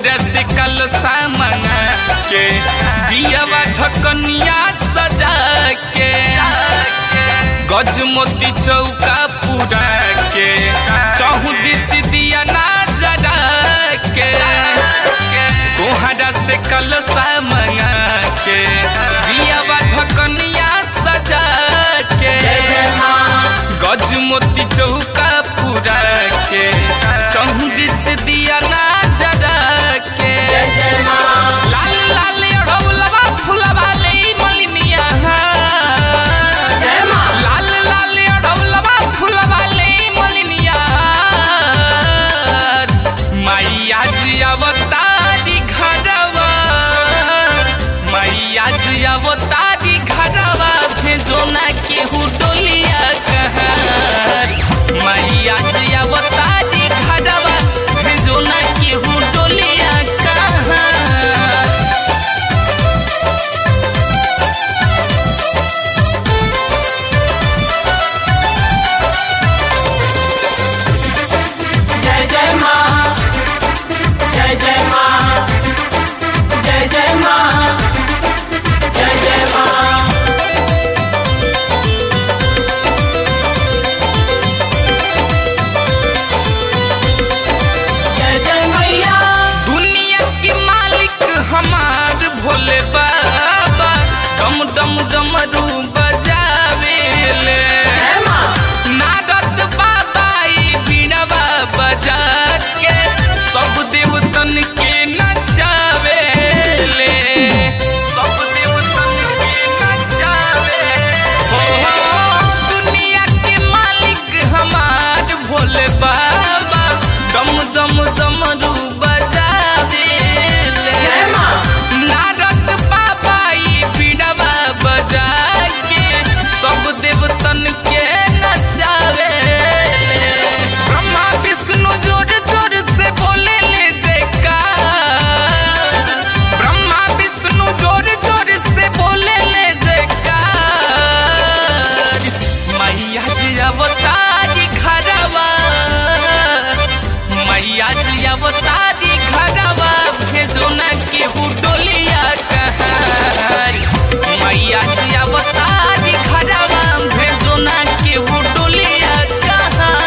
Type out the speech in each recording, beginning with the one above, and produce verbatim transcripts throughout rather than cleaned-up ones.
कोहरा से कलसा मंगा के दियावा ढकनिया सजा के गज मोती चौका पूरा के चौहुदिस दिया ना जरा के कोहरा से कलसा मंगा के दियावा ढकनिया सजा के गज मोती चौका पूरा के चौहुदिस दिया ना जरा के लाल लाल अड़ौलवा फुलवा ले मलिनिया लाल लाल अड़ौलवा फुलवा ले मलिनिया मैया जी अवतारी घरवा मैया जी अवतारी घरवा भेजो ना केहू डोलिया कहर मैया जी अवतारी घरवा भेजो ना केहू डोलिया कहर। जय जय माँ जय जय माँ जय जय माँ जय जय माँ। जय जय मैया दुनिया के मालिक हमार भोले बाबा डम डम डमरू बजावेले जय माँ नारद बाबा ई बीड़वा बजा के सब देवतन के नचावेले सब देवतन के नचावे हो दुनिया के मालिक हमार भोले बाबा दम दम दमरू बजावेले जय माँ नारद बाबा ई बीड़वा बजा के सब देवतन के नचावे ब्रह्मा विष्णु जोर जोर से बोले ले जयकार ब्रह्मा विष्णु जोर जोर से बोले ले जयकार मैया जी अवतारी घरवा मैया जी अवतारी घरवा भेजो ना केहू डोलिया कहर मैया जी अवतारी घरवा भेजो ना केहू डोलिया कहर।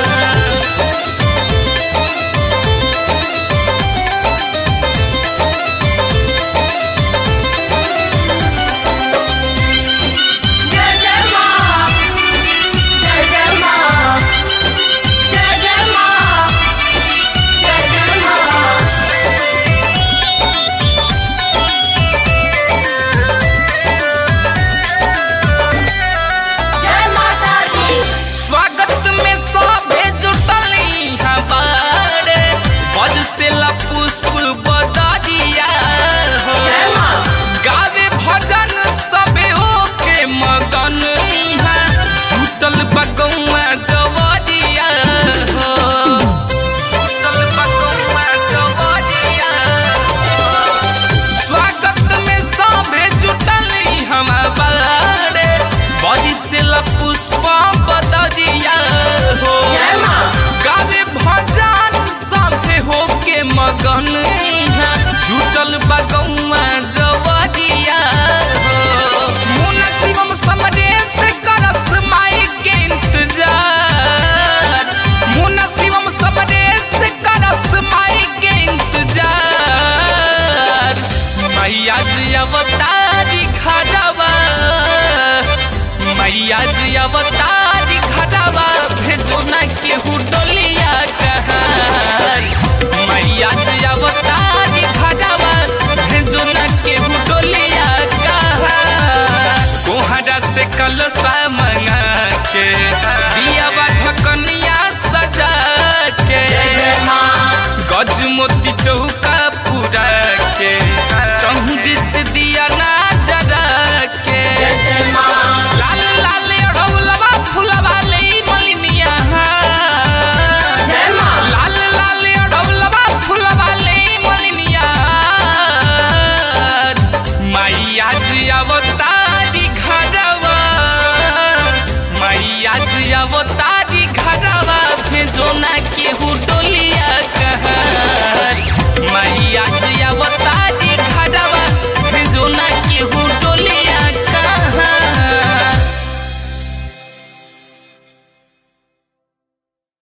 जय जय माँ जय जय माँ जय जय माँ जय जय माँ। जय माता दी स्वागत में सभे जुटली हमारे बज से पुष्प बदरिया हो जय माँ गावे भजन सबे होके मगन इहाँ जुटल बगौआ जवरिया हो जुटल बगौआ जवरिया स्वागत में सभे जुटली हमारे बड़ी से पुष्प बदरिया हो जय माँ गावे भजन सभे होके मगन इहाँ जुटल बगौआ जवरिया हो मुन शिवम समरेश करस माई के इंतजार मुन शिवम समरेश करस माई के इंतजार मैया जी अवतारी घरवा मैया जी अवतारी घरवा भेजो ना केहू डोलिया कहर मैया जी अवतारी घरवा भेजो ना केहू डोलिया कहर कोहरा से कलसा मंगा के दियावा ढकनिया सजा के जय जय माँ गज मोती चौका पूरा के चौहुदिस दिया ना जरा के जय जय माँ लाल लाल अड़ौलवा फुलवा ले मलिनिया जय माँ लाल लाल अड़ौलवा फुलवा ले मलिनिया मैया जी अवतारी घरवा मैया जी अवतारी घरवा भेजो ना केहू डोलिया कहर मैया जी